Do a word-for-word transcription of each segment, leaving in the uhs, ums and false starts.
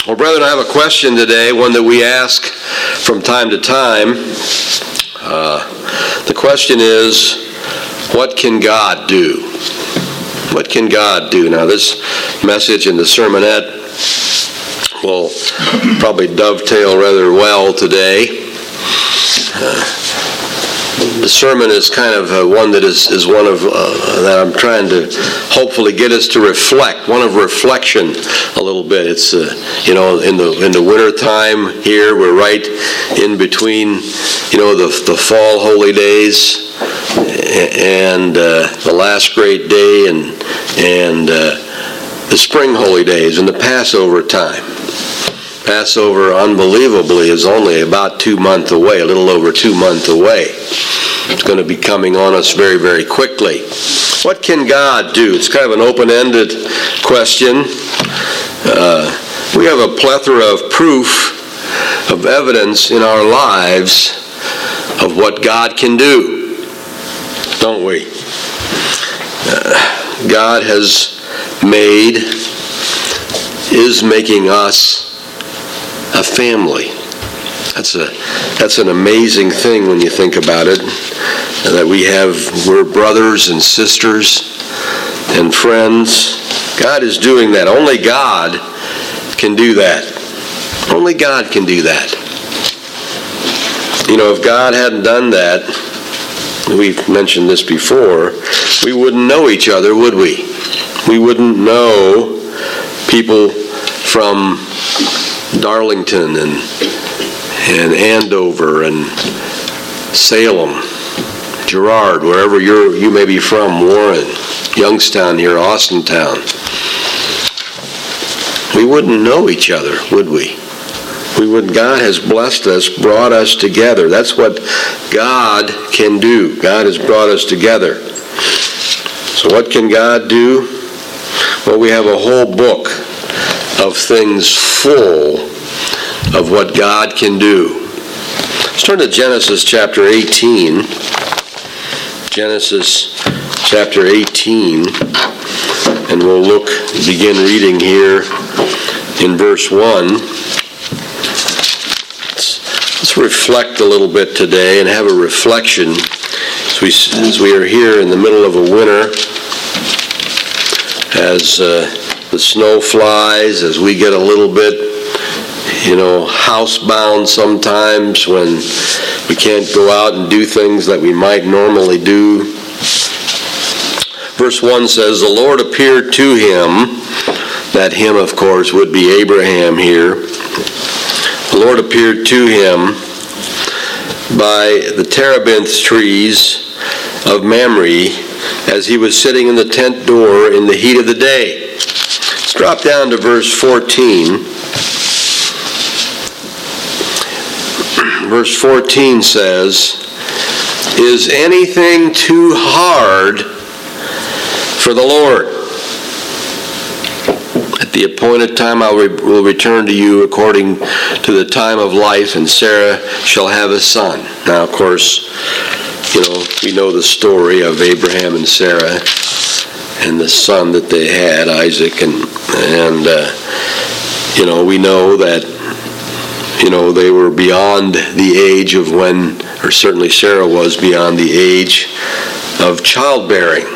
Well, brethren, I have a question today, one that we ask from time to time. Uh, the question is, what can God do? What can God do? Now, this message in the sermonette will probably dovetail rather well today. Uh, the sermon is kind of uh, one that is, is one of, uh, that I'm trying to hopefully get us to reflect, one of reflection a little bit. It's, uh, you know, in the in the winter time here, we're right in between, you know, the, the fall holy days and uh, the last great day and, and uh, the spring holy days and the Passover time. Passover, unbelievably, is only about two months away, a little over two months away. It's going to be coming on us very, very quickly. What can God do? It's kind of an open-ended question. Uh, we have a plethora of proof, of evidence in our lives of what God can do, don't we? Uh, God has made, is making us a family. That's a that's an amazing thing when you think about it. That we have we're brothers and sisters and friends. God is doing that. Only God can do that. Only God can do that. You know, if God hadn't done that, we've mentioned this before, we wouldn't know each other, would we? We wouldn't know people from Darlington and and Andover and Salem, Girard, wherever you're, you may be from, Warren, Youngstown here, Austintown. We wouldn't know each other, would we? We would. God has blessed us, brought us together. That's what God can do. God has brought us together. So what can God do? Well, we have a whole book of things full of what God can do. Let's turn to Genesis chapter eighteen. Genesis chapter eighteen. And we'll look, begin reading here in verse one. Let's, let's reflect a little bit today and have a reflection as we, as we are here in the middle of a winter, as uh, the snow flies, as we get a little bit, you know, housebound sometimes when we can't go out and do things that we might normally do. Verse one says, the Lord appeared to him. That him, of course, would be Abraham here. The Lord appeared to him by the terebinth trees of Mamre as he was sitting in the tent door in the heat of the day. Let's drop down to verse fourteen. Verse fourteen says, is anything too hard for the Lord? At the appointed time I will return to you according to the time of life, and Sarah shall have a son. Now, of course, you know, we know the story of Abraham and Sarah and the son that they had, Isaac, and, and uh, you know, we know that, you know, they were beyond the age of when, or certainly Sarah was beyond the age of childbearing.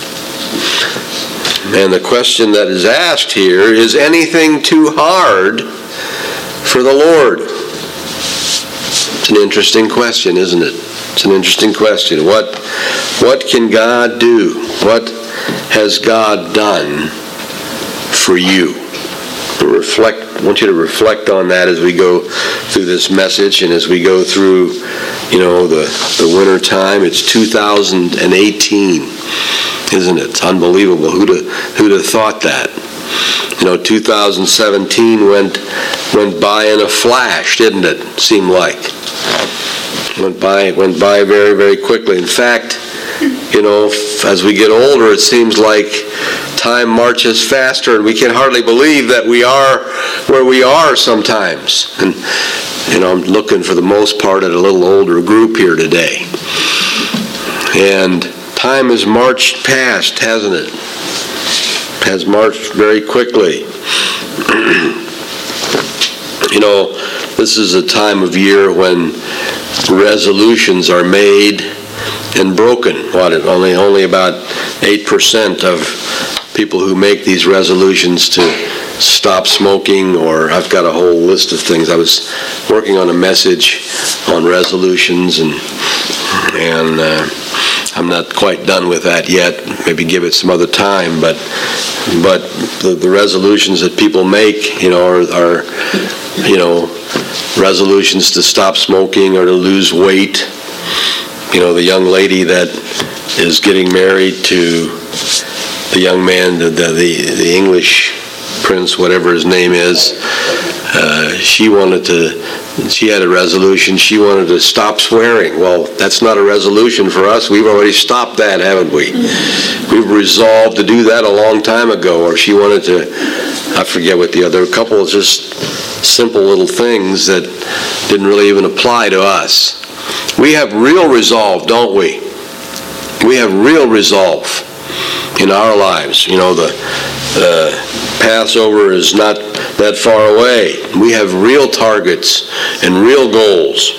And the question that is asked here is, anything too hard for the Lord? It's an interesting question, isn't it? It's an interesting question. What, what can God do? What has God done for you? Reflect. I want you to reflect on that as we go through this message and as we go through, you know, the, the winter time. It's two thousand eighteen, isn't it? It's unbelievable. Who'd have, who'd have thought that? You know, two thousand seventeen went went by in a flash, didn't it? Seemed like went by went by very very quickly. In fact, you know, as we get older, it seems like time marches faster, and we can hardly believe that we are where we are sometimes. And, you know, I'm looking for the most part at a little older group here today. And time has marched past, hasn't it? Has marched very quickly. You know, this is a time of year when resolutions are made and broken. What, only only about eight percent of people who make these resolutions to stop smoking, or I've got a whole list of things. I was working on a message on resolutions, and and uh, I'm not quite done with that yet. Maybe give it some other time, but but the, the resolutions that people make, you know, are, are you know, resolutions to stop smoking or to lose weight. You know, the young lady that is getting married to the young man, the the, the English prince, whatever his name is, uh, she wanted to, she had a resolution, she wanted to stop swearing. Well, that's not a resolution for us. We've already stopped that, haven't we? We've resolved to do that a long time ago. Or she wanted to, I forget what the other, a couple of just simple little things that didn't really even apply to us. We have real resolve, don't we? We have real resolve in our lives. You know, the uh, Passover is not that far away. We have real targets and real goals.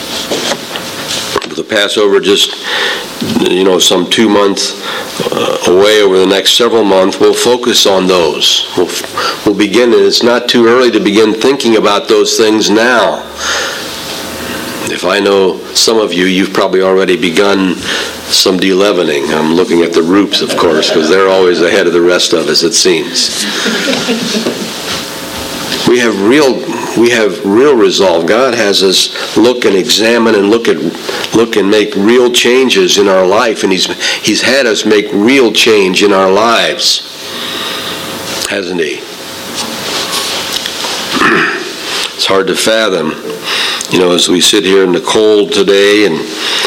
The Passover just, you know, some two months uh, away over the next several months. We'll focus on those. We'll, we'll begin, and it's not too early to begin thinking about those things now. If I know some of you, you've probably already begun some de-leavening. I'm looking at the Roops, of course, because they're always ahead of the rest of us, it seems. We have real, we have real resolve. God has us look and examine and look at, look and make real changes in our life, and He's He's had us make real change in our lives, hasn't He? It's hard to fathom. You know, as we sit here in the cold today, and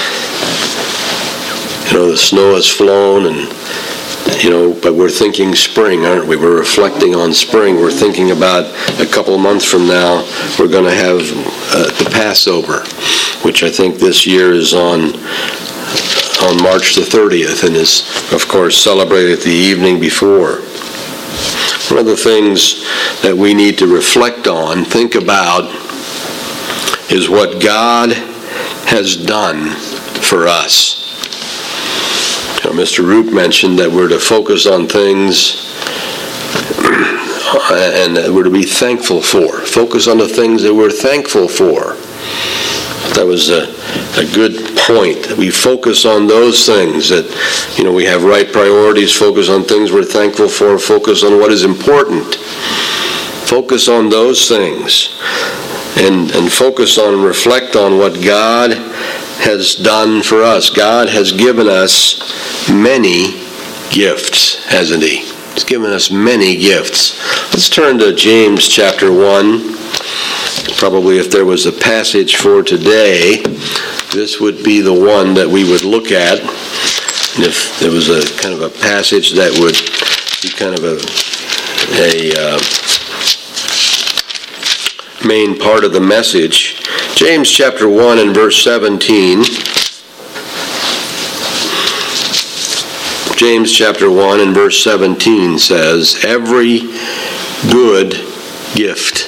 you know, the snow has flown, and you know, but we're thinking spring, aren't we? We're reflecting on spring. We're thinking about a couple of months from now, we're going to have uh, the Passover, which I think this year is on on March the thirtieth, and is, of course, celebrated the evening before. One of the things that we need to reflect on, think about, is what God has done for us. You know, Mister Roop mentioned that we're to focus on things and that we're to be thankful for. Focus on the things that we're thankful for. That was a, a good point. We focus on those things that, you know, we have right priorities, focus on things we're thankful for, focus on what is important. Focus on those things. And, and focus on and reflect on what God has done for us. God has given us many gifts, hasn't He? He's given us many gifts. Let's turn to James chapter one. Probably if there was a passage for today, this would be the one that we would look at. And if there was a kind of a passage that would be kind of a, a uh, main part of the message, James chapter one and verse seventeen. James chapter one and verse seventeen says, every good gift,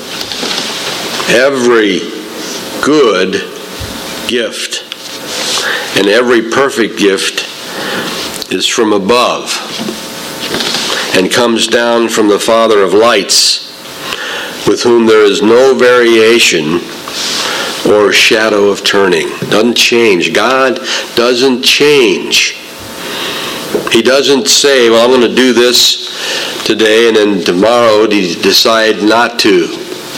every good gift, and every perfect gift is from above and comes down from the Father of lights, with whom there is no variation or shadow of turning. Doesn't change. God doesn't change. He doesn't say, well, I'm going to do this today, and then tomorrow decide not to.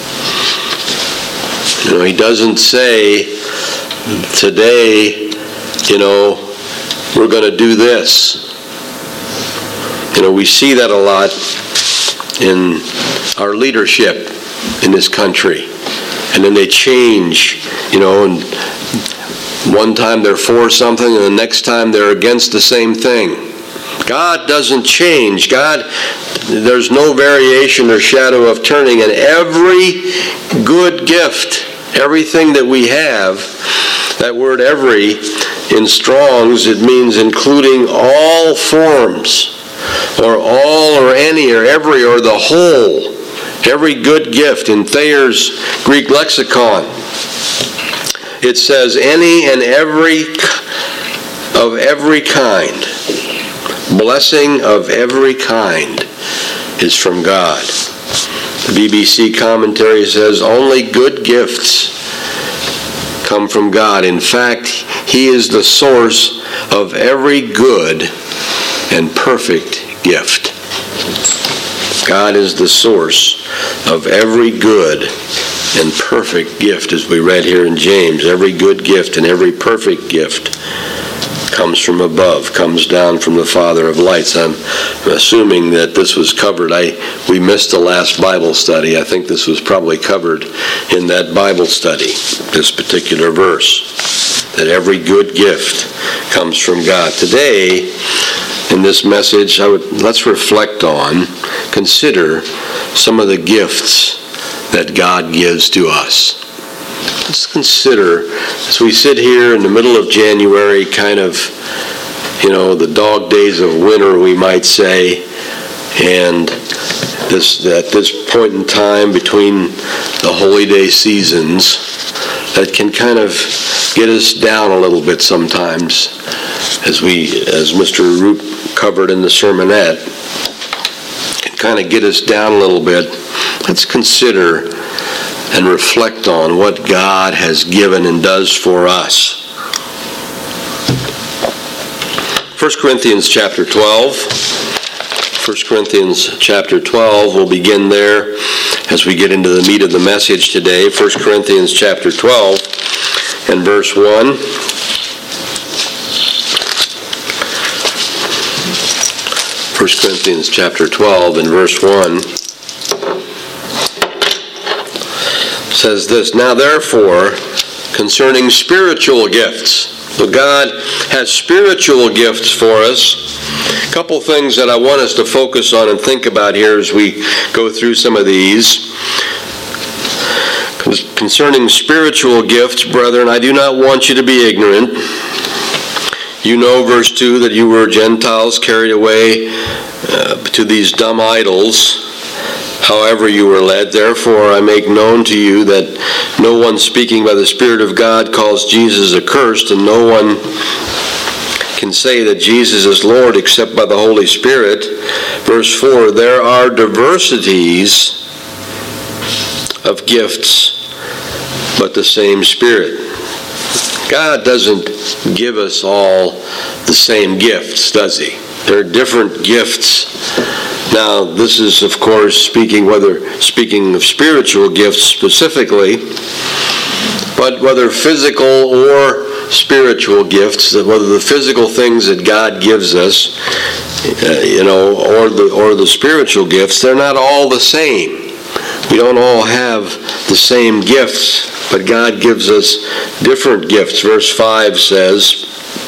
You know, He doesn't say, today, you know, we're going to do this. You know, we see that a lot in our leadership in this country. And then they change, you know, and one time they're for something and the next time they're against the same thing. God doesn't change. God, there's no variation or shadow of turning, and every good gift, everything that we have, that word every in Strong's, it means including all forms, or all or any or every or the whole. Every good gift. In Thayer's Greek lexicon, it says any and every of every kind. Blessing of every kind is from God. The B B C commentary says only good gifts come from God. In fact, He is the source of every good and perfect gift. God is the source of every good and perfect gift, as we read here in James. Every good gift and every perfect gift comes from above, comes down from the Father of lights. I'm assuming that this was covered. I we missed the last Bible study. I think this was probably covered in that Bible study, this particular verse, that every good gift comes from God. Today, in this message, I would let's reflect on, consider some of the gifts that God gives to us. Let's consider, as we sit here in the middle of January, kind of, you know, the dog days of winter, we might say, and this at this point in time between the holy day seasons, that can kind of get us down a little bit sometimes, as we, as Mister Root covered in the sermonette, can kind of get us down a little bit. Let's consider and reflect on what God has given and does for us. First Corinthians chapter twelve. First Corinthians chapter twelve. We'll begin there as we get into the meat of the message today. First Corinthians chapter twelve and verse one. First Corinthians chapter twelve and verse one. Says this, now therefore, concerning spiritual gifts. So God has spiritual gifts for us. A couple things that I want us to focus on and think about here as we go through some of these. Concerning spiritual gifts, brethren, I do not want you to be ignorant. You know, verse two, that you were Gentiles carried away uh, to these dumb idols, however you were led. Therefore I make known to you that no one speaking by the Spirit of God calls Jesus accursed, and no one can say that Jesus is Lord except by the Holy Spirit. Verse four, there are diversities of gifts, but the same Spirit. God doesn't give us all the same gifts, does He? There are different gifts. Now, this is, of course, speaking whether speaking of spiritual gifts specifically, but whether physical or spiritual gifts, whether the physical things that God gives us, uh, you know, or the or the spiritual gifts, they're not all the same. We don't all have the same gifts, but God gives us different gifts. Verse five says,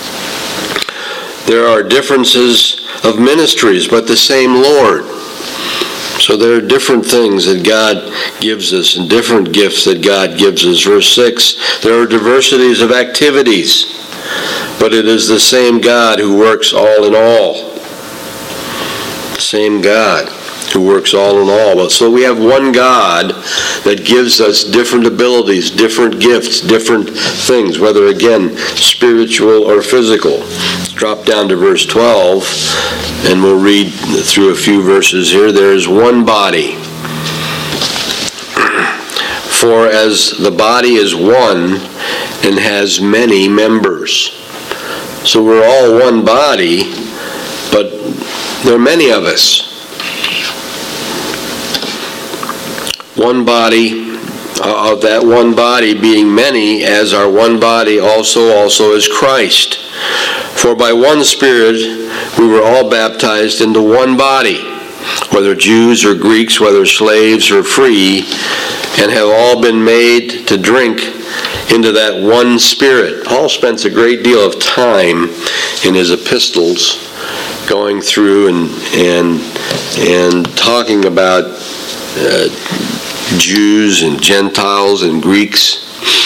there are differences of ministries, but the same Lord. So there are different things that God gives us and different gifts that God gives us. Verse six, there are diversities of activities, but it is the same God who works all in all. The same God who works all in all. So we have one God that gives us different abilities, different gifts, different things, whether, again, spiritual or physical. Let's drop down to verse twelve, and we'll read through a few verses here. There is one body. For as the body is one and has many members. So we're all one body, but there are many of us. One body, uh, of that one body being many, as our one body also also is Christ. For by one Spirit we were all baptized into one body, whether Jews or Greeks, whether slaves or free, and have all been made to drink into that one Spirit. Paul spends a great deal of time in his epistles going through and and and talking about uh, Jews and Gentiles and Greeks.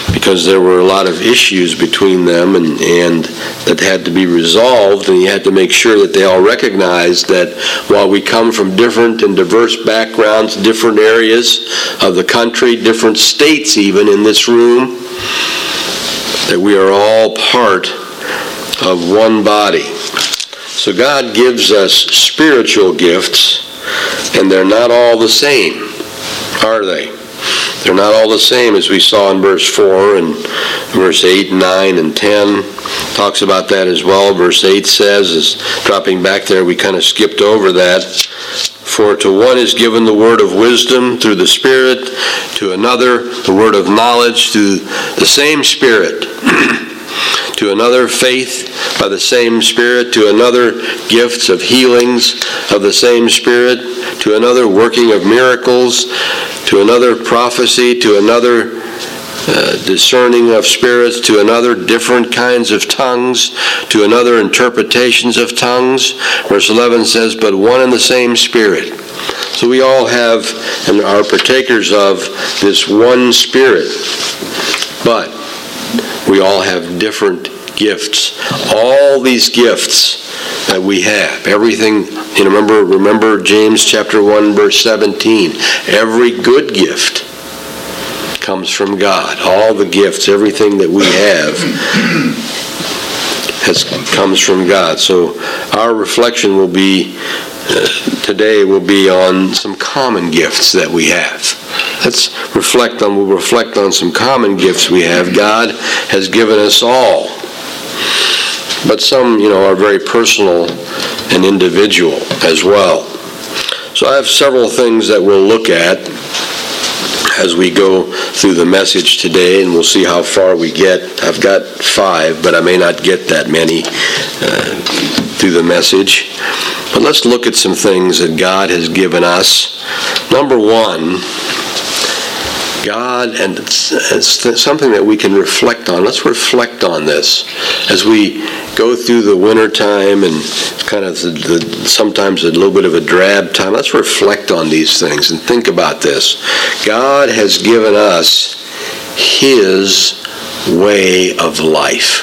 because there were a lot of issues between them and, and that had to be resolved, and you had to make sure that they all recognized that while we come from different and diverse backgrounds, different areas of the country, different states even in this room, that we are all part of one body. So God gives us spiritual gifts, and they're not all the same, are they? They're not all the same, as we saw in verse four and verse eight, nine, and ten. Talks about that as well. Verse eight says, is dropping back there, we kind of skipped over that. For to one is given the word of wisdom through the Spirit, to another the word of knowledge through the same Spirit, to another faith by the same Spirit, to another gifts of healings of the same Spirit, to another working of miracles, to another prophecy, to another uh, discerning of spirits, to another different kinds of tongues, to another interpretations of tongues. Verse eleven says, but one and the same Spirit. So we all have and are partakers of this one Spirit, but we all have different gifts. All these gifts that we have, everything, you know, remember, remember James chapter one, verse seventeen. Every good gift comes from God. All the gifts, everything that we have, has comes from God. So our reflection will be uh, today will be on some common gifts that we have. Let's reflect on. We'll reflect on some common gifts we have. God has given us all, but some, you know, are very personal and individual as well. So I have several things that we'll look at as we go through the message today, and we'll see how far we get. I've got five, but I may not get that many uh, through the message. But let's look at some things that God has given us. Number one, God, and it's, it's something that we can reflect on. Let's reflect on this as we go through the winter time and kind of the, the, sometimes a little bit of a drab time. Let's reflect on these things and think about this. God has given us His way of life.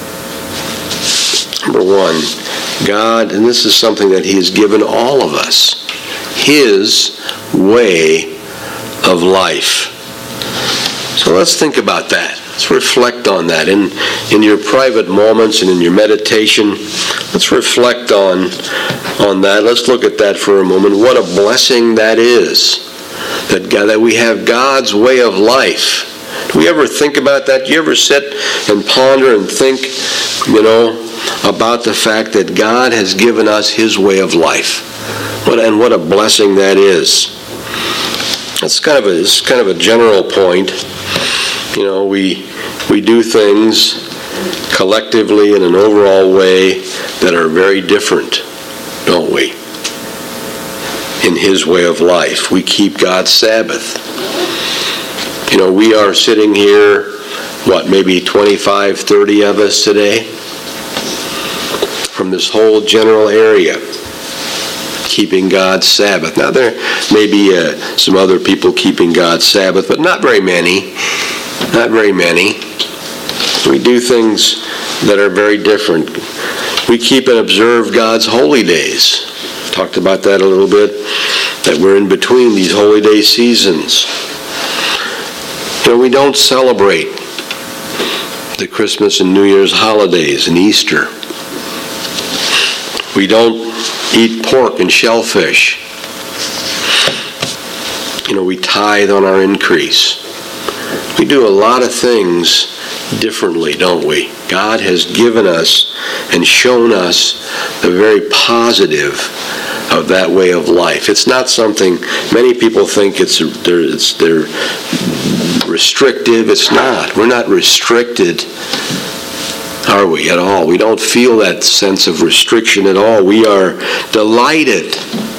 Number one, God, and this is something that He has given all of us, His way of life. So let's think about that. Let's reflect on that. In, in your private moments and in your meditation, let's reflect on, on that. Let's look at that for a moment. What a blessing that is, that, God, that we have God's way of life. Do we ever think about that? Do you ever sit and ponder and think, you know, about the fact that God has given us His way of life? What, and what a blessing that is. That's kind of a, it's kind of a general point. You know, we we do things collectively in an overall way that are very different, don't we? In His way of life. We keep God's Sabbath. You know, we are sitting here, what, maybe twenty-five, thirty of us today, from this whole general area, keeping God's Sabbath. Now, there may be uh, some other people keeping God's Sabbath, but not very many. Not very many. We do things that are very different. We keep and observe God's holy days. Talked about that a little bit, that we're in between these holy day seasons. You know, we don't celebrate the Christmas and New Year's holidays and Easter. We don't eat pork and shellfish. You know, we tithe on our increase. We do a lot of things differently, don't we? God has given us and shown us the very positive of that way of life. It's not something, many people think it's they're, it's they're restrictive. It's not. We're not restricted, are we, at all? We don't feel that sense of restriction at all. We are delighted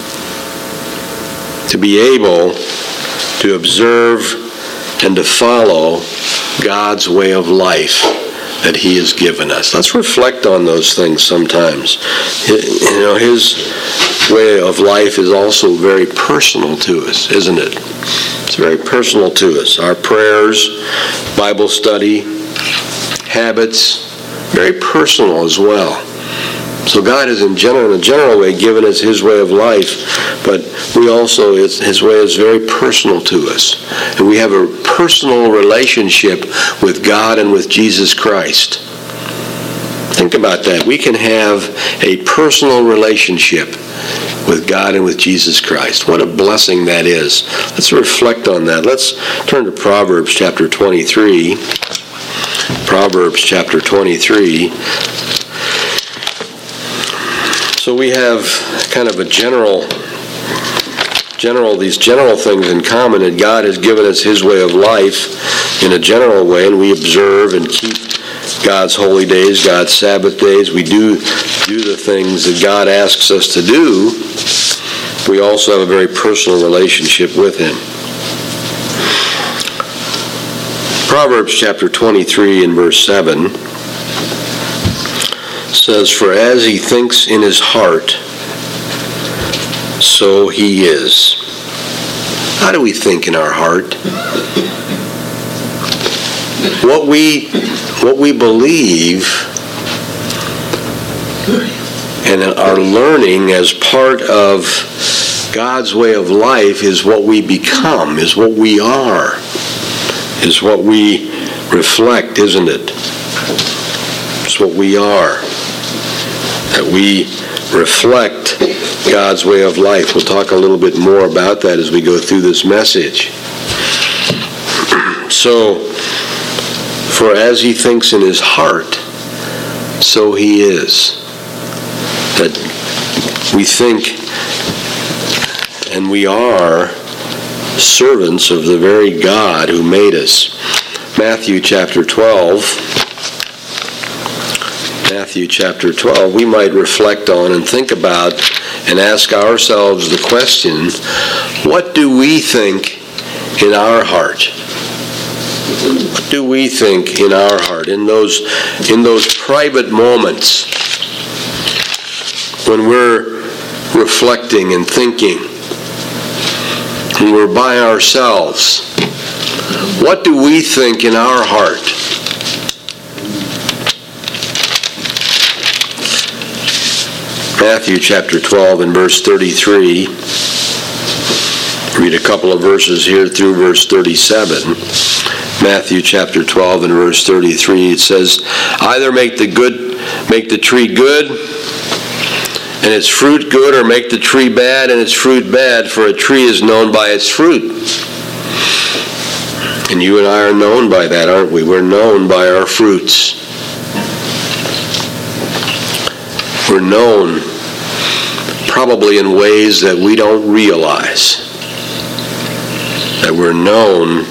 to be able to observe and to follow God's way of life that He has given us. Let's reflect on those things sometimes. You know, His way of life is also very personal to us, isn't it? It's very personal to us. Our prayers, Bible study, habits, very personal as well. So God has in general, in a general way, given us His way of life, but we also, it's, His way is very personal to us. And we have a personal relationship with God and with Jesus Christ. Think about that. We can have a personal relationship with God and with Jesus Christ. What a blessing that is. Let's reflect on that. Let's turn to Proverbs chapter twenty-three. Proverbs chapter twenty-three. So we have kind of a general, general, these general things in common, that God has given us His way of life in a general way, and we observe and keep God's holy days, God's Sabbath days. We do do the things that God asks us to do. We also have a very personal relationship with Him. Proverbs chapter twenty-three and verse seven says, "For as he thinks in his heart, so he is." How do we think in our heart? What we what we believe and are learning as part of God's way of life is what we become, is what we are, is what we reflect, isn't it? It's what we are. That we reflect God's way of life. We'll talk a little bit more about that as we go through this message. So, for as he thinks in his heart, so he is. That we think and we are servants of the very God who made us. Matthew chapter twelve. Matthew chapter twelve, we might reflect on and think about and ask ourselves the question, what do we think in our heart? What do we think in our heart, in those, in those private moments when we're reflecting and thinking, when we're by ourselves? What do we think in our heart? Matthew chapter twelve and verse thirty-three. Read a couple of verses here through verse thirty-seven. Matthew chapter twelve and verse thirty-three. It says, "Either make the good, make the tree good, and its fruit good, or make the tree bad and its fruit bad, for a tree is known by its fruit." And you and I are known by that, aren't we? We're known by our fruits. We're known probably in ways that we don't realize. That we're known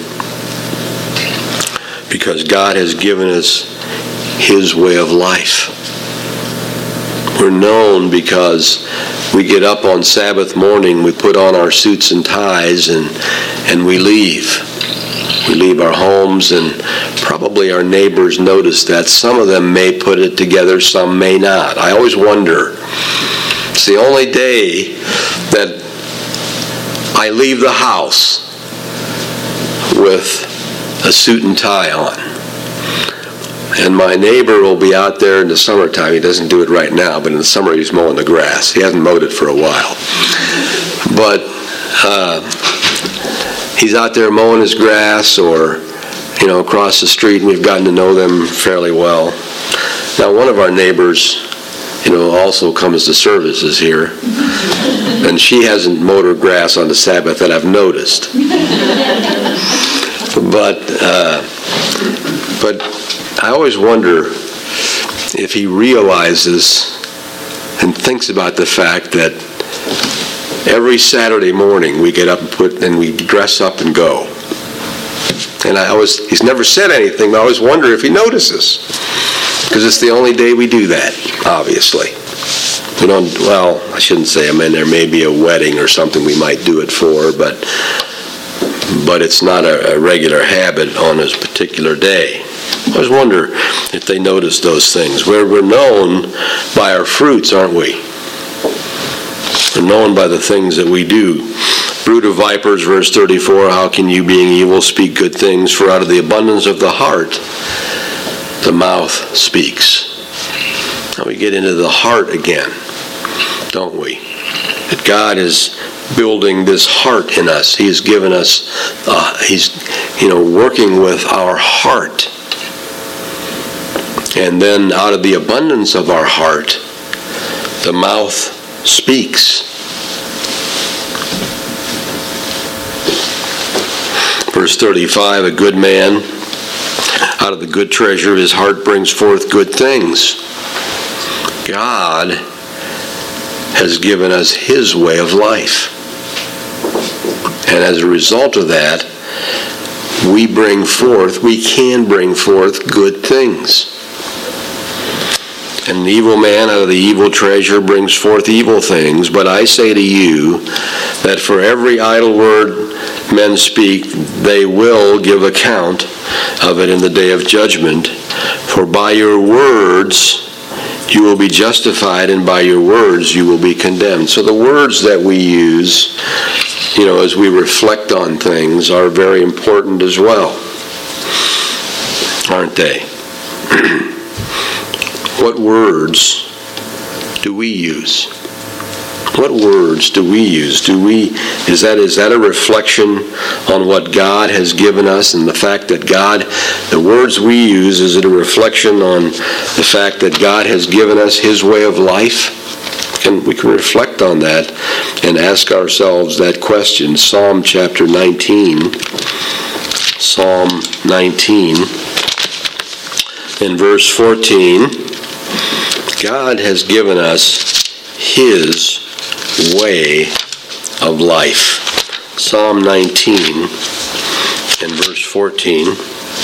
because God has given us His way of life. We're known because we get up on Sabbath morning, we put on our suits and ties, and, and we leave. We leave our homes, and probably our neighbors notice that. Some of them may put it together, some may not. I always wonder. It's the only day that I leave the house with a suit and tie on. And my neighbor will be out there in the summertime. He doesn't do it right now, but in the summer he's mowing the grass. He hasn't mowed it for a while. But uh, he's out there mowing his grass, or, you know, across the street, and we've gotten to know them fairly well. Now, one of our neighbors, you know, also comes to services here, and she hasn't mowed her grass on the Sabbath that I've noticed. But, uh, but I always wonder if he realizes and thinks about the fact that every Saturday morning we get up and put and we dress up and go. And I always, he's never said anything, but I always wonder if he notices. Because it's the only day we do that, obviously. We don't, well, I shouldn't say, I mean, there may be a wedding or something we might do it for, but but it's not a, a regular habit on this particular day. I always wonder if they notice those things. We're, we're known by our fruits, aren't we? We're known by the things that we do. Brood of vipers, verse thirty-four, how can you, being evil, speak good things? For out of the abundance of the heart, the mouth speaks. Now we get into the heart again, don't we? That God is building this heart in us. He has given us, uh, He's, you know, working with our heart. And then out of the abundance of our heart, the mouth speaks. Verse thirty-five, a good man out of the good treasure of his heart brings forth good things. God has given us His way of life. And as a result of that, we bring forth, we can bring forth good things. And the evil man out of the evil treasure brings forth evil things. But I say to you that for every idle word men speak, they will give account of it in the day of judgment. For by your words you will be justified, and by your words you will be condemned. So the words that we use, you know, as we reflect on things are very important as well, aren't they? What words do we use? What words do we use? Do we, is that, is that a reflection on what God has given us and the fact that God, the words we use, is it a reflection on the fact that God has given us His way of life? Can, we can reflect on that and ask ourselves that question. Psalm chapter nineteen. Psalm nineteen. In verse fourteen, God has given us His way of life. Psalm nineteen and verse fourteen.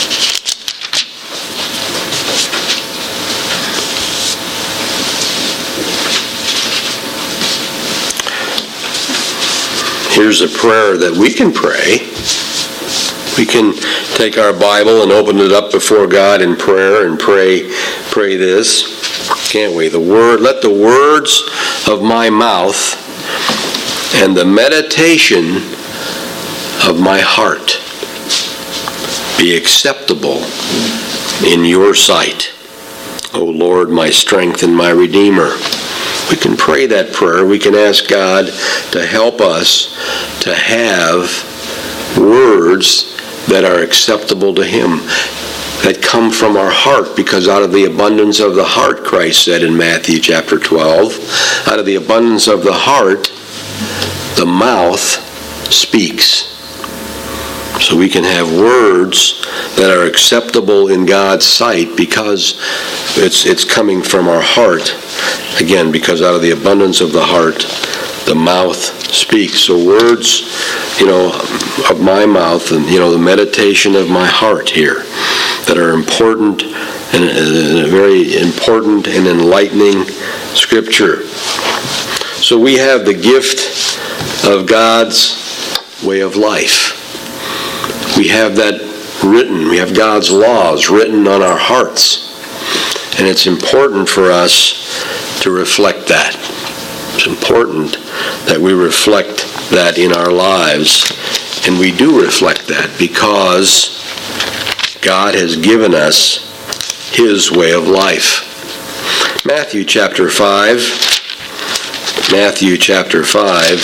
Here's a prayer that we can pray. We can take our Bible and open it up before God in prayer and pray pray this. Can't we? The word, let the words of my mouth and the meditation of my heart be acceptable in your sight, O Lord, my strength and my Redeemer. We can pray that prayer. We can ask God to help us to have words that are acceptable to Him, that come from our heart, because out of the abundance of the heart, Christ said in Matthew chapter twelve, out of the abundance of the heart, the mouth speaks. So we can have words that are acceptable in God's sight because it's it's coming from our heart. Again, because out of the abundance of the heart, the mouth speaks. So words, you know, of my mouth and, you know, the meditation of my heart here that are important and uh, very important and enlightening scripture. So we have the gift of God's way of life. We have that written. We have God's laws written on our hearts. And it's important for us to reflect that. It's important that we reflect that in our lives. And we do reflect that because God has given us His way of life. Matthew chapter five. Matthew chapter five.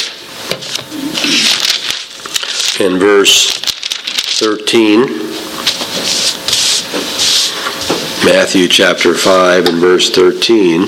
In verse thirteen. Matthew chapter five and verse thirteen.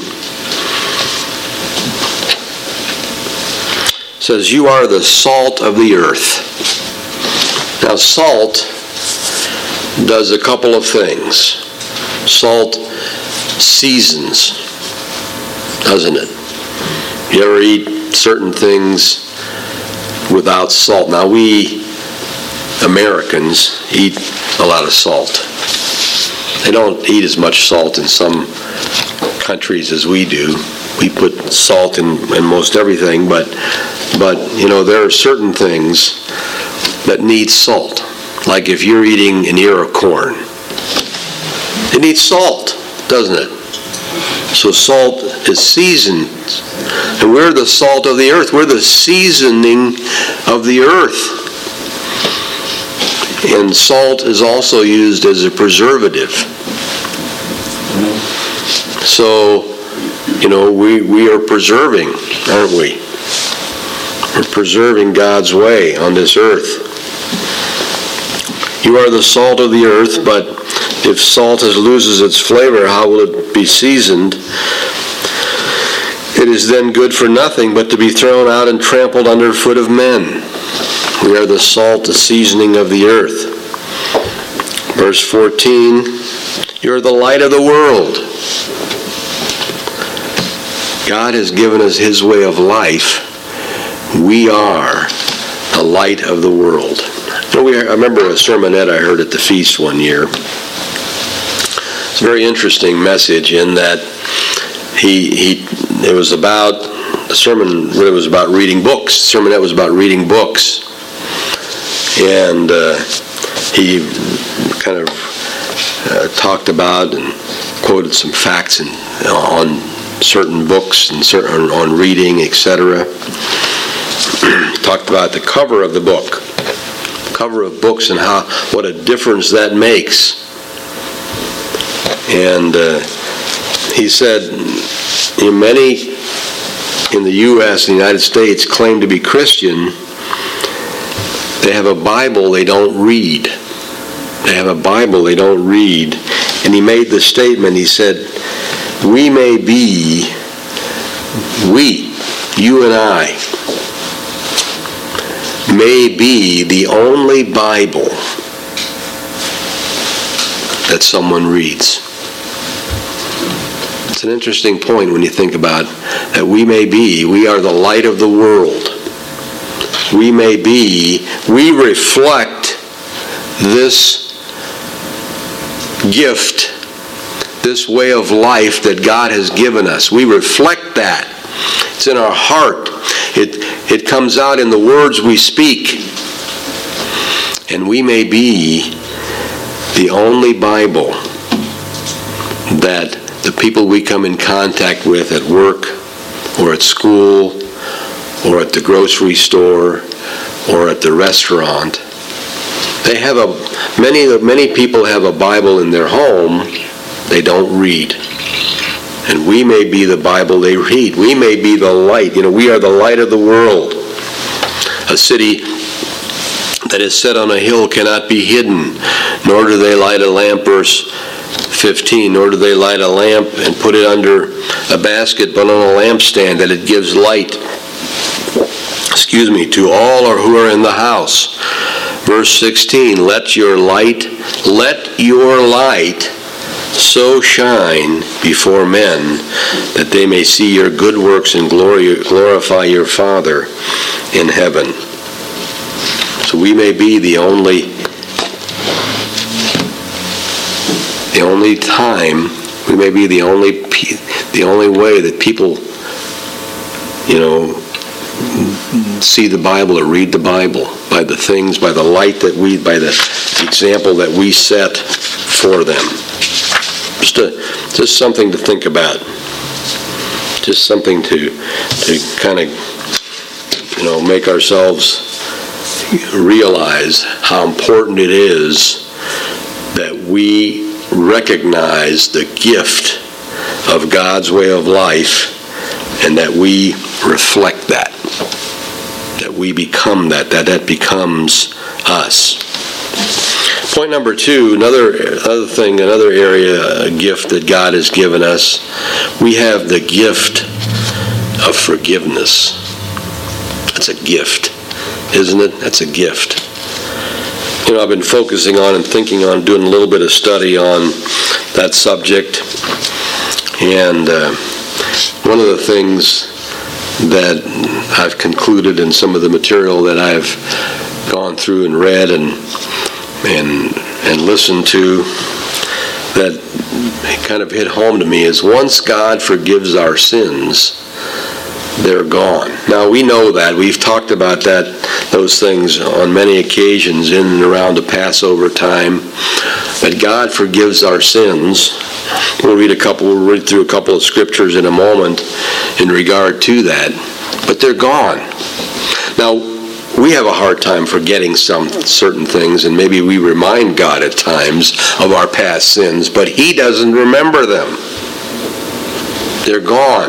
Says, you are the salt of the earth. Now, salt does a couple of things. Salt seasons, doesn't it? You ever eat certain things without salt? Now, we Americans eat a lot of salt. They don't eat as much salt in some countries as we do. We put salt in, in most everything, but but you know, there are certain things that need salt. Like if you're eating an ear of corn, it needs salt, doesn't it? So salt is seasoned. And we're the salt of the earth. We're the seasoning of the earth. And salt is also used as a preservative. So, you know, we, we are preserving, aren't we? We're preserving God's way on this earth. You are the salt of the earth, but if salt loses its flavor, how will it be seasoned? It is then good for nothing but to be thrown out and trampled under foot of men. We are the salt, the seasoning of the earth. Verse fourteen, you are the light of the world. God has given us His way of life. We are the light of the world. You know, we, I remember a sermonette I heard at the feast one year. It's a very interesting message in that he he it was about the sermon really was about reading books. The sermonette was about reading books, and uh, he kind of uh, talked about and quoted some facts and on certain books and certain on reading, et cetera. Talked about the cover of the book, cover of books, and how what a difference that makes. And uh, he said, you know, many in the U S and the United States claim to be Christian. They have a Bible they don't read. They have a Bible they don't read. And he made the statement, he said, we may be, we, you and I, may be the only Bible that someone reads. It's an interesting point when you think about that we may be, we are the light of the world. We may be, we reflect this gift, this way of life that God has given us. We reflect that. It's in our heart. It, it comes out in the words we speak. And we may be the only Bible that the people we come in contact with at work or at school or at the grocery store or at the restaurant, they have a many many people have a Bible in their home they don't read. And we may be the Bible they read. We may be the light. You know, we are the light of the world. A city that is set on a hill cannot be hidden, nor do they light a lamp, verse fifteen, nor do they light a lamp and put it under a basket, but on a lampstand, that it gives light, excuse me, to all or who are in the house. Verse sixteen, let your light, let your light so shine before men that they may see your good works and glory, glorify your Father in heaven. So we may be the only the only time, we may be the only the only way that people, you know, see the Bible or read the Bible, by the things, by the light that we, by the example that we set for them. Just a, just something to think about. Just something to to kind of, you know, make ourselves realize how important it is that we recognize the gift of God's way of life and that we reflect that. That we become that, that that becomes us. Point number two, another, another thing, another area, a gift that God has given us, we have the gift of forgiveness. That's a gift, isn't it? That's a gift. You know, I've been focusing on and thinking on doing a little bit of study on that subject. And uh, one of the things that I've concluded in some of the material that I've gone through and read and and and listened to that kind of hit home to me is once God forgives our sins, they're gone. Now we know that. We've talked about that those things on many occasions in and around the Passover time, that God forgives our sins. We'll read a couple, we'll read through a couple of scriptures in a moment in regard to that, but they're gone. Now, we have a hard time forgetting some certain things, and maybe we remind God at times of our past sins, but He doesn't remember them. They're gone.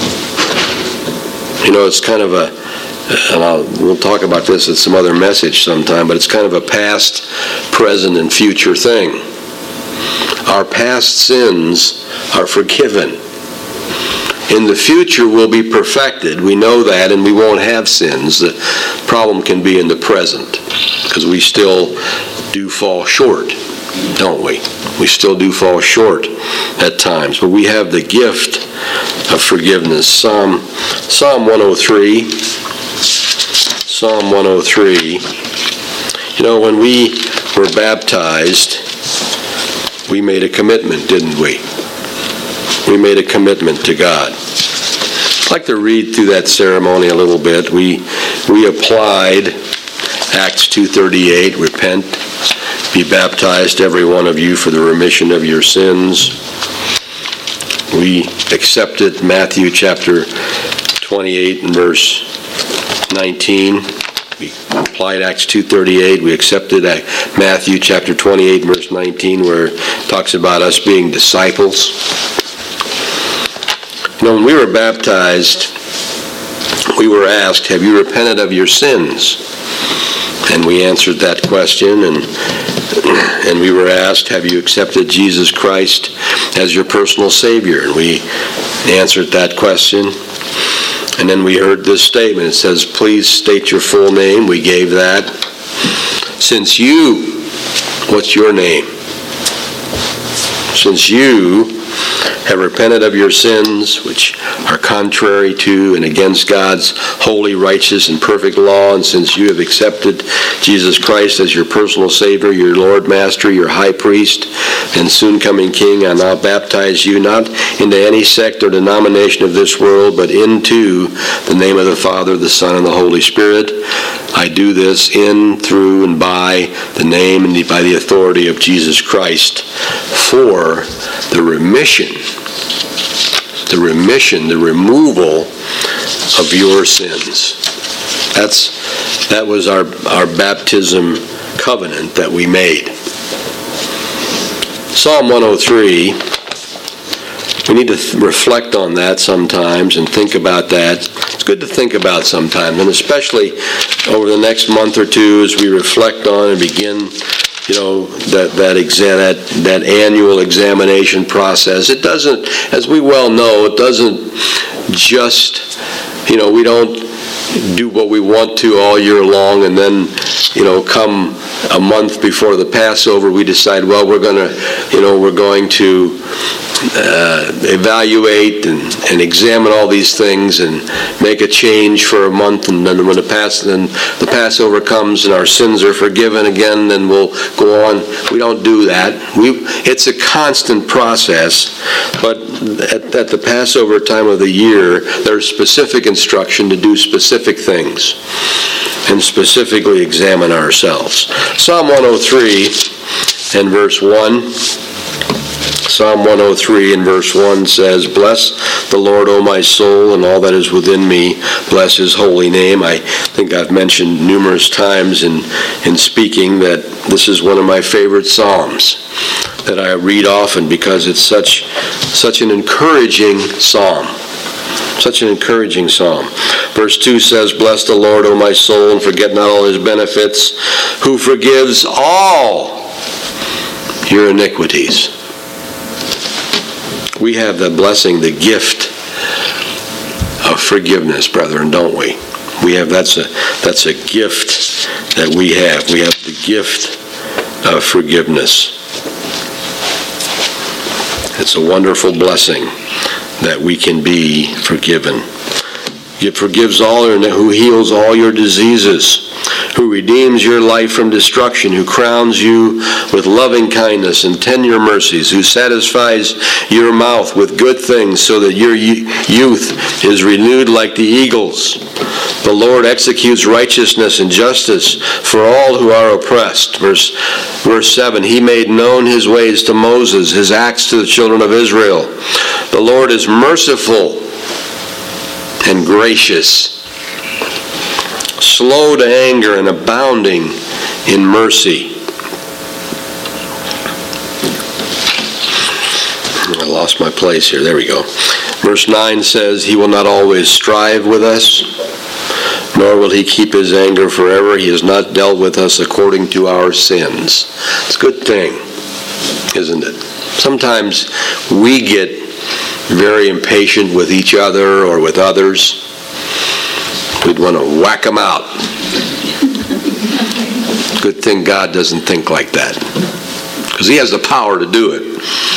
You know, it's kind of a, and I'll, we'll talk about this at some other message sometime, but it's kind of a past, present, and future thing. Our past sins are forgiven. In the future will be perfected. We know that, and we won't have sins. The problem can be in the present, because we still do fall short, don't we? We still do fall short at times, but we have the gift of forgiveness. Psalm, Psalm one oh three. Psalm one oh three. You know, when we were baptized, we made a commitment, didn't we? We made a commitment to God. I'd like to read through that ceremony a little bit. We we applied Acts two thirty-eight, repent, be baptized, every one of you, for the remission of your sins. We accepted Matthew chapter twenty-eight and verse nineteen. We applied Acts two thirty-eight. We accepted Matthew chapter twenty-eight and verse nineteen, where it talks about us being disciples. You know, when we were baptized, we were asked, have you repented of your sins? And we answered that question, and and we were asked, have you accepted Jesus Christ as your personal Savior? And we answered that question. And then we heard this statement. It says, please state your full name. We gave that. Since you, what's your name? Since you have repented of your sins, which are contrary to and against God's holy, righteous, and perfect law, and since you have accepted Jesus Christ as your personal Savior, your Lord, Master, your High Priest, and soon-coming King, I now baptize you not into any sect or denomination of this world, but into the name of the Father, the Son, and the Holy Spirit. I do this in, through, and by the name and by the authority of Jesus Christ for the remission, the remission, the removal of your sins. That's that was our, our baptism covenant that we made. Psalm one oh three, we need to th- reflect on that sometimes and think about that. It's good to think about sometimes, and especially over the next month or two as we reflect on and begin, you know, that that, exa- that that annual examination process. It doesn't, as we well know, it doesn't just, you know, we don't do what we want to all year long, and then, you know, come a month before the Passover, we decide, well, we're going to, you know, we're going to uh, evaluate and, and examine all these things and make a change for a month, and then when the Pass, then the Passover comes and our sins are forgiven again, then we'll go on. We don't do that. We, it's a constant process, but at, at the Passover time of the year, there's specific instruction to do specific things and specifically examine ourselves. Psalm one oh three and verse one. Psalm one oh three and verse one says, bless the Lord, O my soul, and all that is within me. Bless His holy name. I think I've mentioned numerous times in, in speaking that this is one of my favorite psalms that I read often because it's such such an encouraging psalm. Such an encouraging psalm. Verse two says, bless the Lord, O my soul, and forget not all His benefits, who forgives all your iniquities. We have the blessing, the gift of forgiveness, brethren, don't we? We have, that's a that's a gift that we have. We have the gift of forgiveness. It's a wonderful blessing that we can be forgiven. He forgives all, who heals all your diseases, who redeems your life from destruction, who crowns you with loving kindness and tender mercies, who satisfies your mouth with good things so that your youth is renewed like the eagles. The Lord executes righteousness and justice for all who are oppressed. Verse, verse seven, He made known His ways to Moses, His acts to the children of Israel. The Lord is merciful and gracious, slow to anger and abounding in mercy. I lost my place here. There we go. Verse nine says, He will not always strive with us, nor will He keep His anger forever. He has not dealt with us according to our sins. It's a good thing, isn't it? Sometimes we get very impatient with each other or with others. We'd want to whack them out. Good thing God doesn't think like that, because He has the power to do it.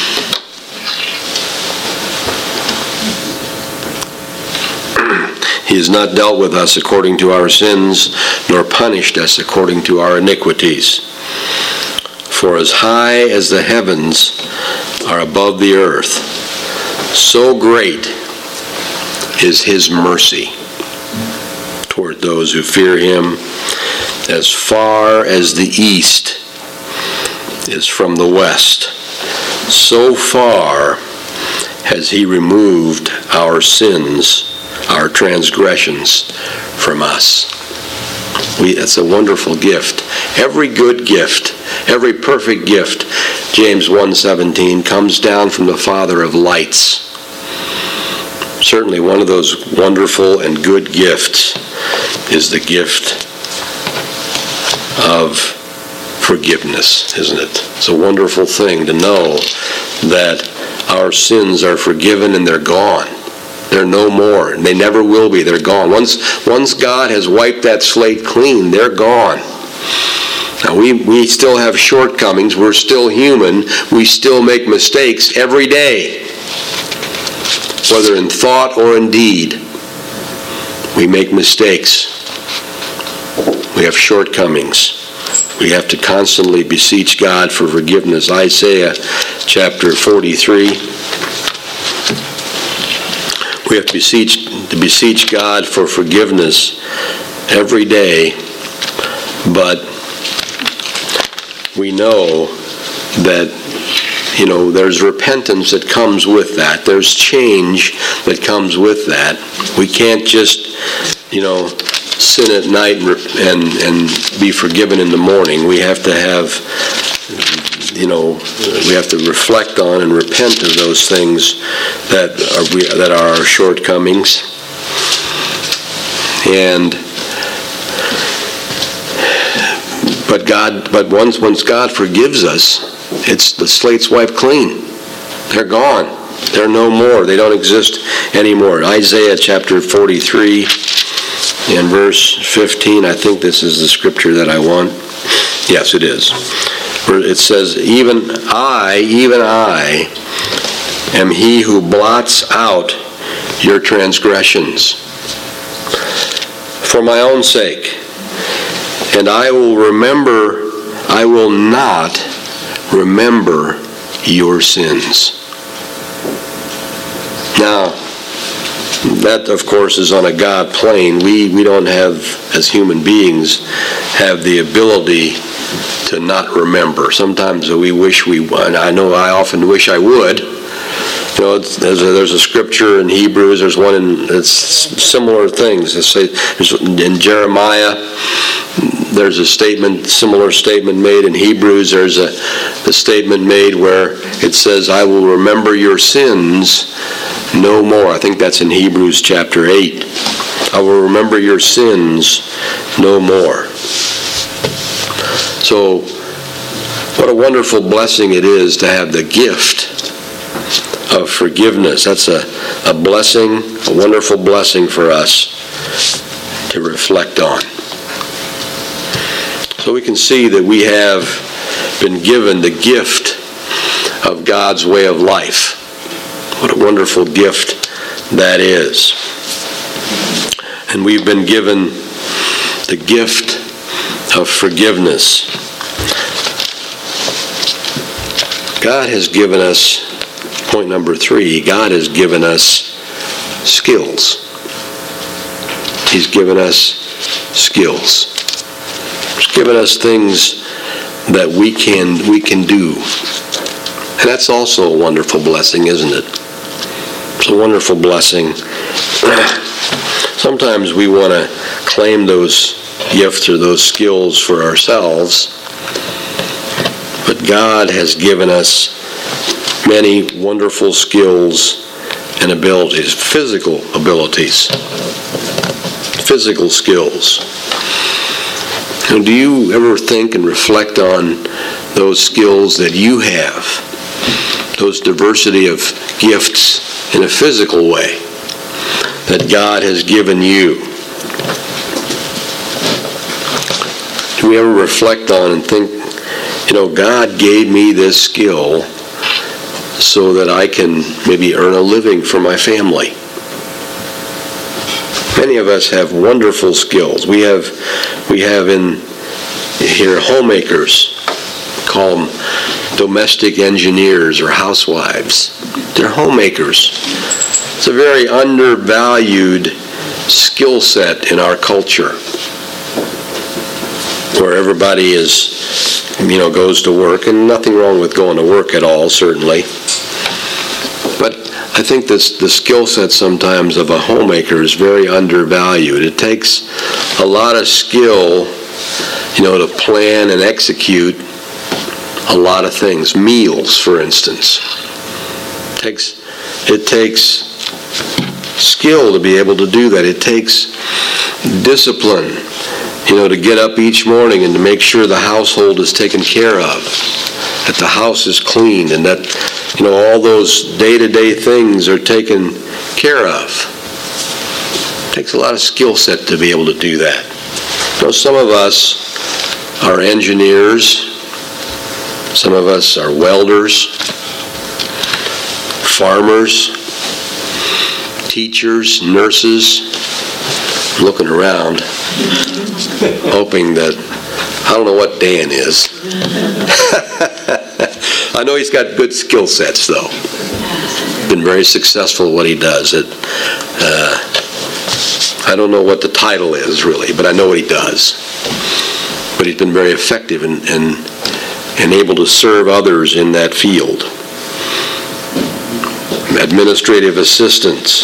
He has not dealt with us according to our sins, nor punished us according to our iniquities. For as high as the heavens are above the earth, so great is His mercy toward those who fear Him. As far as the east is from the west, so far has He removed our sins, our transgressions from us. We, it's a wonderful gift. Every good gift, every perfect gift, James one seventeen, comes down from the Father of lights. Certainly one of those wonderful and good gifts is the gift of forgiveness, isn't it? It's a wonderful thing to know that our sins are forgiven and they're gone. They're no more, and they never will be. They're gone. Once, once God has wiped that slate clean, they're gone. Now, we, we still have shortcomings. We're still human. We still make mistakes every day, whether in thought or in deed. We make mistakes. We have shortcomings. We have to constantly beseech God for forgiveness. Isaiah chapter forty-three. We have to beseech, to beseech God for forgiveness every day, but we know that, you know, there's repentance that comes with that. There's change that comes with that. We can't just, you know, sin at night and, and, and be forgiven in the morning. We have to have, you know, we have to reflect on and repent of those things that are we, that are our shortcomings. And but God, but once once God forgives us, it's the slate's wiped clean. They're gone. They're no more. They don't exist anymore. Isaiah chapter forty-three and verse fifteen. I think this is the scripture that I want. Yes, it is. It says, even I, even I, am He who blots out your transgressions for my own sake. And I will remember, I will not remember your sins. Now, that, of course, is on a God plane. We, we don't have, as human beings, have the ability to not remember. Sometimes we wish we would. I know I often wish I would. You know, it's, there's, a, there's a scripture in Hebrews. There's one in it's similar things. It's, there's, in Jeremiah, there's a statement, similar statement made. In Hebrews, there's a, a statement made where it says, "I will remember your sins no more." I think that's in Hebrews chapter eight. I will remember your sins no more. So, what a wonderful blessing it is to have the gift of forgiveness. That's a, a blessing, a wonderful blessing for us to reflect on. So we can see that we have been given the gift of God's way of life. What a wonderful gift that is. And we've been given the gift of forgiveness. God has given us, point number three, God has given us skills. He's given us skills. He's given us things that we can we can do. And that's also a wonderful blessing, isn't it? It's a wonderful blessing. Sometimes we want to claim those gifts or those skills for ourselves, but God has given us many wonderful skills and abilities, physical abilities, physical skills. And do you ever think and reflect on those skills that you have, those diversity of gifts in a physical way that God has given you? Do we ever reflect on and think, you know, God gave me this skill so that I can maybe earn a living for my family? Many of us have wonderful skills. We have, we have in here homemakers, call them domestic engineers or housewives. They're homemakers. It's a very undervalued skill set in our culture, where everybody is, you know, goes to work, and nothing wrong with going to work at all, certainly. But I think this the skill set sometimes of a homemaker is very undervalued. It takes a lot of skill, you know, to plan and execute a lot of things. Meals, for instance. It takes, it takes skill to be able to do that. It takes discipline, you know, to get up each morning and to make sure the household is taken care of, that the house is cleaned, and that, you know, all those day-to-day things are taken care of. It takes a lot of skill set to be able to do that. You know, some of us are engineers, some of us are welders, farmers, teachers, nurses. I'm looking around, hoping that, I don't know what Dan is. I know he's got good skill sets, though. Been very successful at what he does. It, uh, I don't know what the title is, really, but I know what he does. But he's been very effective and, and, and able to serve others in that field. Administrative assistants.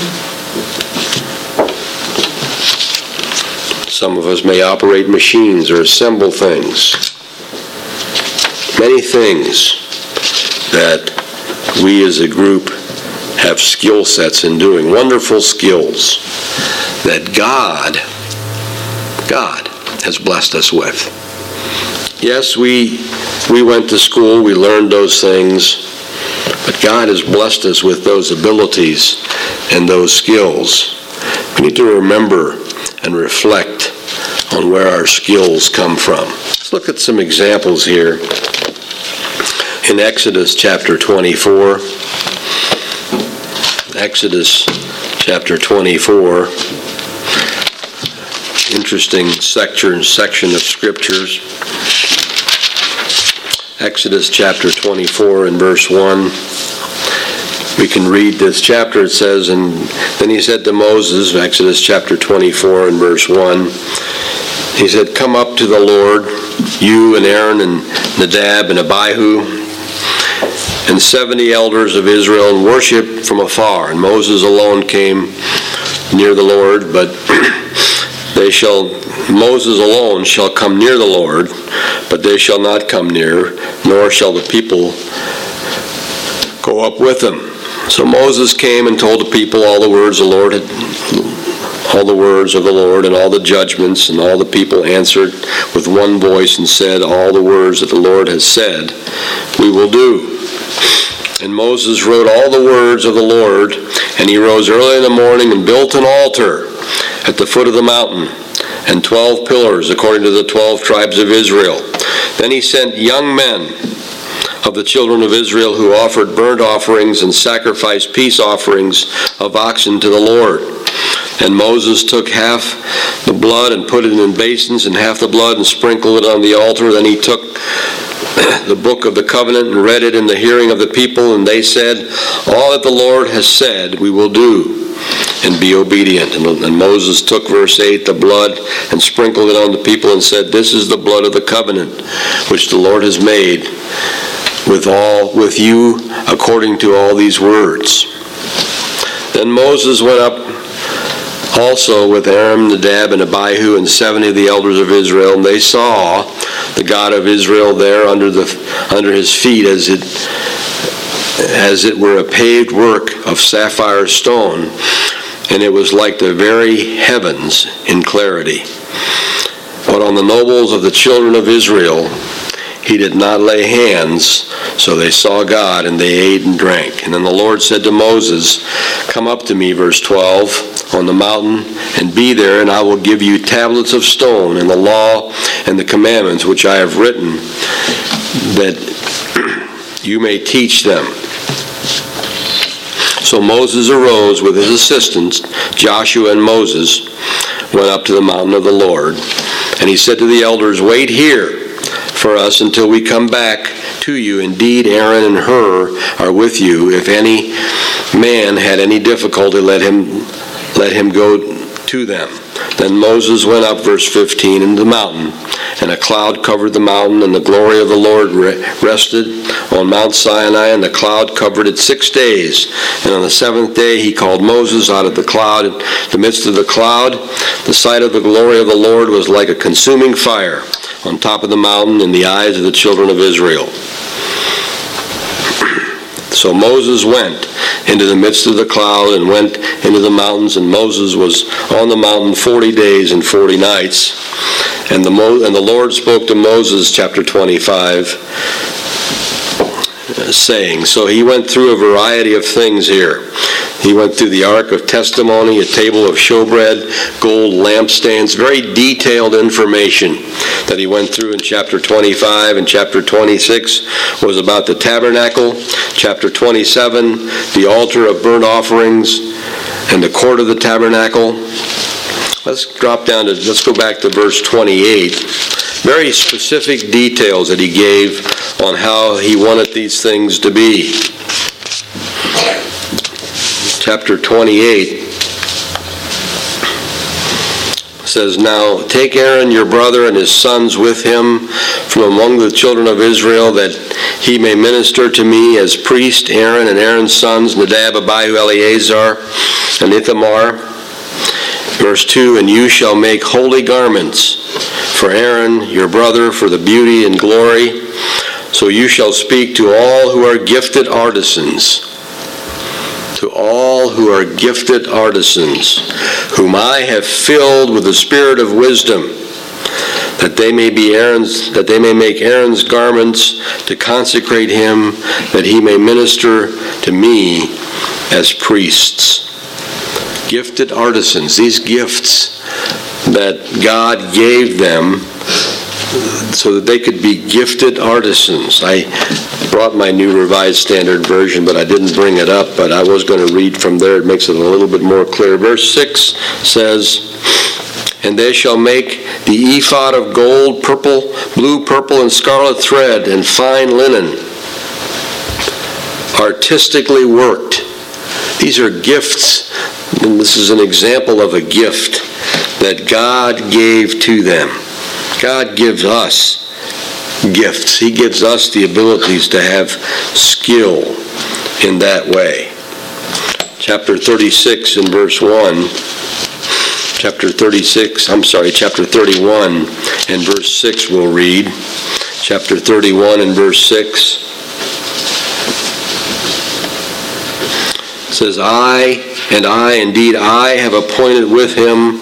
Some of us may operate machines or assemble things. Many things that we as a group have skill sets in doing. Wonderful skills that God, God has blessed us with. Yes, we, we went to school, we learned those things, but God has blessed us with those abilities and those skills. We need to remember and reflect on where our skills come from. Let's look at some examples here in Exodus chapter twenty-four. Exodus chapter twenty-four. Interesting section, section of scriptures. Exodus chapter twenty-four and verse one. We can read this chapter. It says, and then he said to Moses, Exodus chapter twenty-four and verse one, he said, "Come up to the Lord, you and Aaron and Nadab and Abihu, and seventy elders of Israel, and worship from afar." And Moses alone came near the Lord, but they shall, Moses alone shall come near the Lord, but they shall not come near, nor shall the people go up with him. So Moses came and told the people all the words the Lord had, all the words of the Lord and all the judgments, and all the people answered with one voice and said, "All the words that the Lord has said, we will do." And Moses wrote all the words of the Lord, and he rose early in the morning and built an altar at the foot of the mountain, and twelve pillars according to the twelve tribes of Israel. Then he sent young men of the children of Israel who offered burnt offerings and sacrificed peace offerings of oxen to the Lord. And Moses took half the blood and put it in basins, and half the blood and sprinkled it on the altar. Then he took the book of the covenant and read it in the hearing of the people, and they said, "All that the Lord has said we will do." and be obedient. And, and Moses took, verse eight, the blood and sprinkled it on the people and said, this is the blood of the covenant which the Lord has made with all with you according to all these words. Then Moses went up also with Aaron, Nadab, and Abihu, and seventy of the elders of Israel, and they saw the God of Israel there under the under his feet, as it as it were a paved work of sapphire stone, and it was like the very heavens in clarity. But on the nobles of the children of Israel he did not lay hands, so they saw God, and they ate and drank. And then the Lord said to Moses, come up to me, verse twelve, on the mountain, and be there, and I will give you tablets of stone, and the law and the commandments which I have written, that you may teach them. So Moses arose with his assistants, Joshua and Moses, went up to the mountain of the Lord. And he said to the elders, wait here for us until we come back to you. Indeed, Aaron and Hur are with you. If any man had any difficulty, let him let him go to them. Then Moses went up, verse fifteen, into the mountain, and a cloud covered the mountain, and the glory of the Lord rested on Mount Sinai, and the cloud covered it six days. And on the seventh day he called Moses out of the cloud. In the midst of the cloud, the sight of the glory of the Lord was like a consuming fire on top of the mountain in the eyes of the children of Israel. So Moses went into the midst of the cloud and went into the mountains, and Moses was on the mountain forty days and forty nights. And the, Mo- and the Lord spoke to Moses, chapter twenty-five, saying, so he went through a variety of things here. He went through the ark of testimony, a table of showbread, gold lampstands, very detailed information that he went through in chapter twenty-five. And chapter twenty-six was about the tabernacle. Chapter twenty-seven, the altar of burnt offerings and the court of the tabernacle. Let's drop down to, let's go back to verse twenty-eight. Very specific details that he gave on how he wanted these things to be. Chapter twenty-eight says, now take Aaron your brother and his sons with him from among the children of Israel, that he may minister to me as priest. Aaron and Aaron's sons, Nadab, Abihu, Eleazar, and Ithamar. Verse two, and you shall make holy garments for Aaron your brother, for the beauty and glory. So you shall speak to all who are gifted artisans, to all who are gifted artisans, whom I have filled with the spirit of wisdom, that they may be Aaron's, that they may make Aaron's garments to consecrate him, that he may minister to me as priests. Gifted artisans, these gifts that God gave them so that they could be gifted artisans. I brought my New Revised Standard Version, but I didn't bring it up, but I was going to read from there. It makes it a little bit more clear. Verse six says, and they shall make the ephod of gold, purple, blue, purple, and scarlet thread, and fine linen, artistically worked. These are gifts, and this is an example of a gift that God gave to them. God gives us gifts. He gives us the abilities to have skill in that way. Chapter thirty-six and verse one. Chapter thirty-six, I'm sorry, chapter thirty-one and verse six we'll read. Chapter thirty-one and verse six. It says, I, and I, indeed, I have appointed with him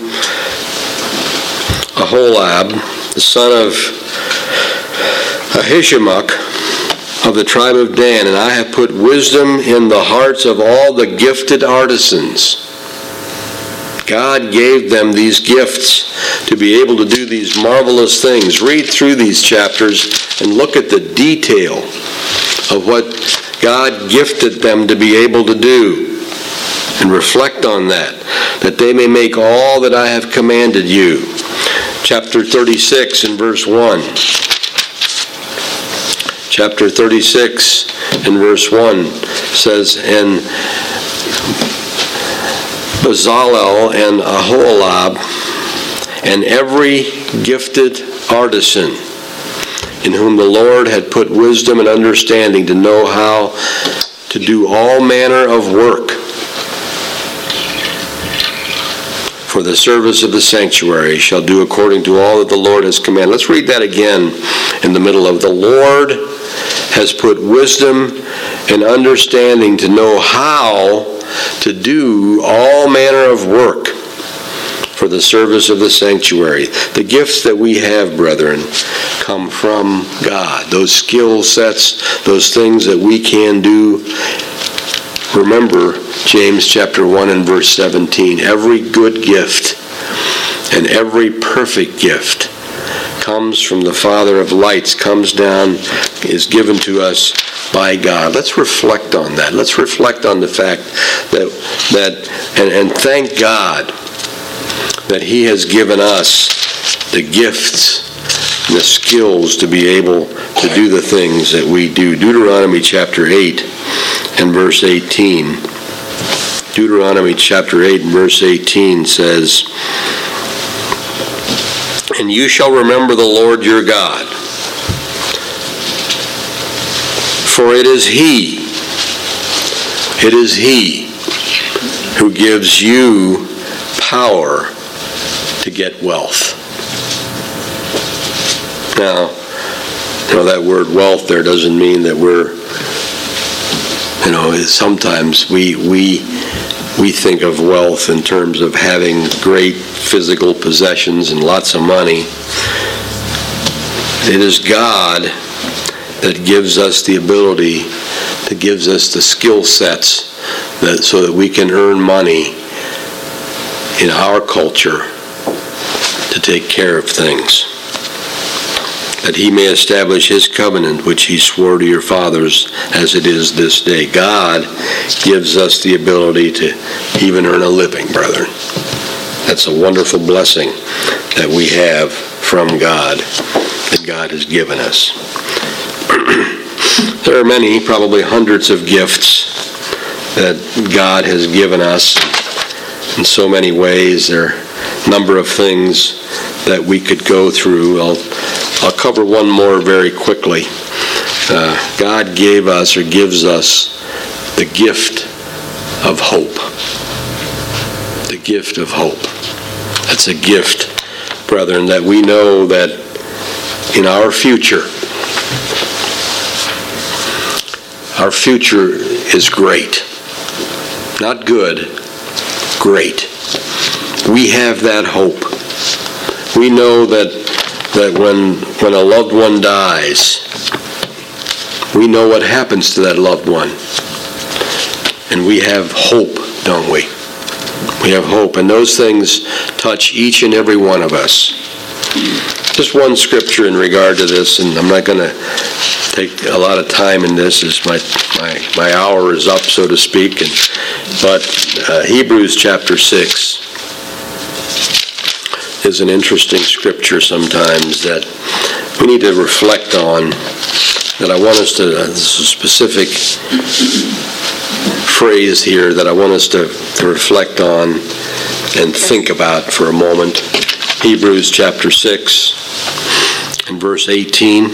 Aholab, the son of Ahishamach of the tribe of Dan, and I have put wisdom in the hearts of all the gifted artisans. God gave them these gifts to be able to do these marvelous things. Read through these chapters and look at the detail of what God gifted them to be able to do, and reflect on that, that they may make all that I have commanded you. Chapter thirty-six and verse one. Chapter thirty-six and verse one says, and Bezalel and Aholiab, and every gifted artisan in whom the Lord had put wisdom and understanding to know how to do all manner of work for the service of the sanctuary, shall do according to all that the Lord has commanded. Let's read that again in the middle of the Lord has put wisdom and understanding to know how to do all manner of work for the service of the sanctuary. The gifts that we have, brethren, come from God. Those skill sets, those things that we can do. Remember James chapter one and verse seventeen. Every good gift and every perfect gift comes from the Father of lights, comes down, is given to us by God. Let's reflect on that. Let's reflect on the fact that, that and, and thank God that He has given us the gifts and the skills to be able to do the things that we do. Deuteronomy chapter eight and verse eighteen. Deuteronomy chapter eight and verse eighteen says, "And you shall remember the Lord your God, for it is He, it is He who gives you power to get wealth." Now, you know, that word wealth there doesn't mean that we're, you know, sometimes we we we think of wealth in terms of having great physical possessions and lots of money. It is God that gives us the ability, that gives us the skill sets that so that we can earn money in our culture to take care of things, that He may establish His covenant, which He swore to your fathers, as it is this day. God gives us the ability to even earn a living, brethren. That's a wonderful blessing that we have from God, that God has given us. There are many, probably hundreds of gifts that God has given us in so many ways. There are a number of things that we could go through. I'll I'll cover one more very quickly. Uh, God gave us or gives us the gift of hope. The gift of hope. That's a gift, brethren, that we know that in our future, our future is great. Not good, great. We have that hope. We know that that when when a loved one dies, we know what happens to that loved one. And we have hope, don't we? We have hope. And those things touch each and every one of us. Just one scripture in regard to this, and I'm not going to take a lot of time in this, as my my, my hour is up, so to speak. And, but uh, Hebrews chapter six is an interesting scripture sometimes that we need to reflect on, that I want us to, uh, this is a specific phrase here that I want us to, to reflect on and think about for a moment. Hebrews chapter six and verse eighteen.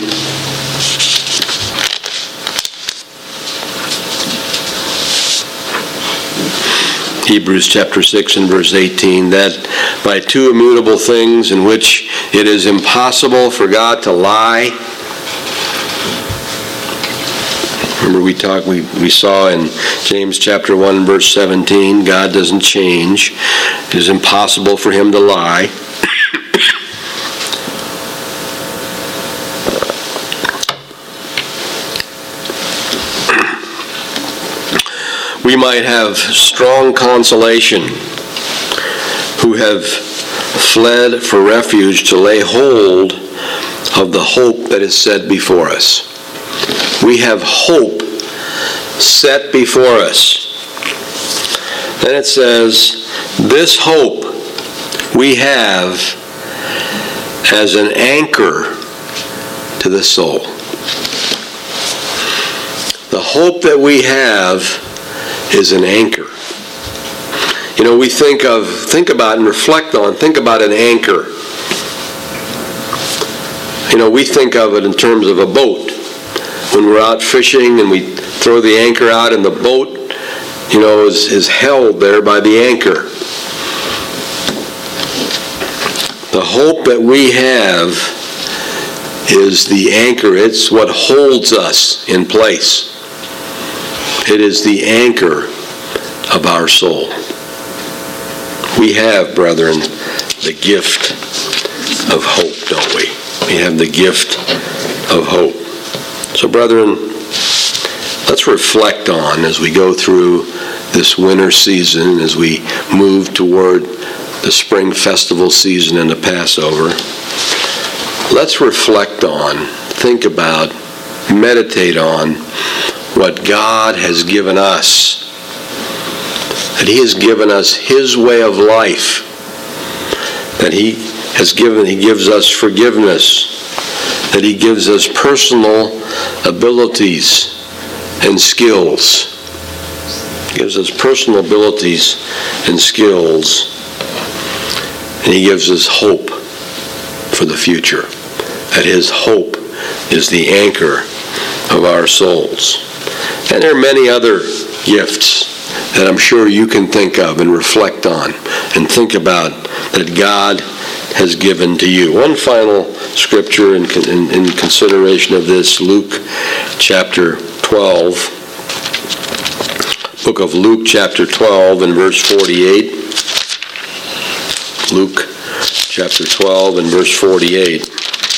Hebrews chapter six and verse eighteen, that by two immutable things in which it is impossible for God to lie. Remember we talked, we, we saw in James chapter one verse seventeen, God doesn't change. It is impossible for Him to lie. We might have strong consolation who have fled for refuge to lay hold of the hope that is set before us. We have hope set before us. Then it says, this hope we have as an anchor to the soul. The hope that we have is an anchor. You know, we think of, think about and reflect on, think about an anchor. You know, we think of it in terms of a boat. When we're out fishing and we throw the anchor out and the boat, you know, is, is held there by the anchor. The hope that we have is the anchor. It's what holds us in place. It is the anchor of our soul. We have, brethren, the gift of hope, don't we? We have the gift of hope. So, brethren, let's reflect on as we go through this winter season, as we move toward the spring festival season and the Passover. Let's reflect on, think about, meditate on what God has given us. That He has given us His way of life. That He has given, He gives us forgiveness. That He gives us personal abilities and skills. He gives us personal abilities and skills. And He gives us hope for the future. That His hope is the anchor of our souls. And there are many other gifts that I'm sure you can think of and reflect on and think about that God has given to you. One final scripture in, in, in consideration of this, Luke chapter twelve. Book of Luke chapter twelve and verse forty-eight. Luke chapter twelve and verse forty-eight.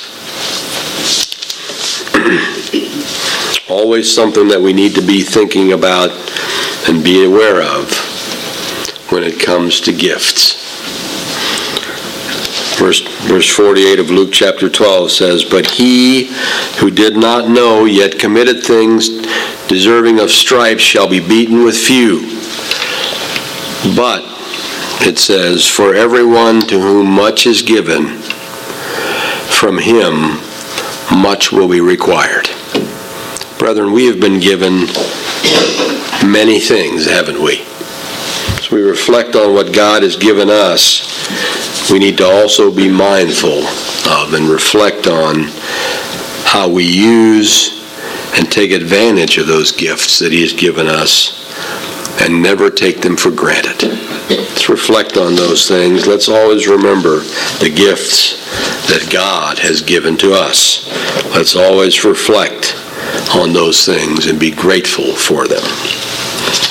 Always something that we need to be thinking about and be aware of when it comes to gifts. Verse, verse forty-eight of Luke chapter twelve says, "But he who did not know yet committed things deserving of stripes shall be beaten with few. But," it says, "for everyone to whom much is given, from him much will be required." Brethren, we have been given many things, haven't we? As we reflect on what God has given us, we need to also be mindful of and reflect on how we use and take advantage of those gifts that He has given us and never take them for granted. Let's reflect on those things. Let's always remember the gifts that God has given to us. Let's always reflect on those things and be grateful for them.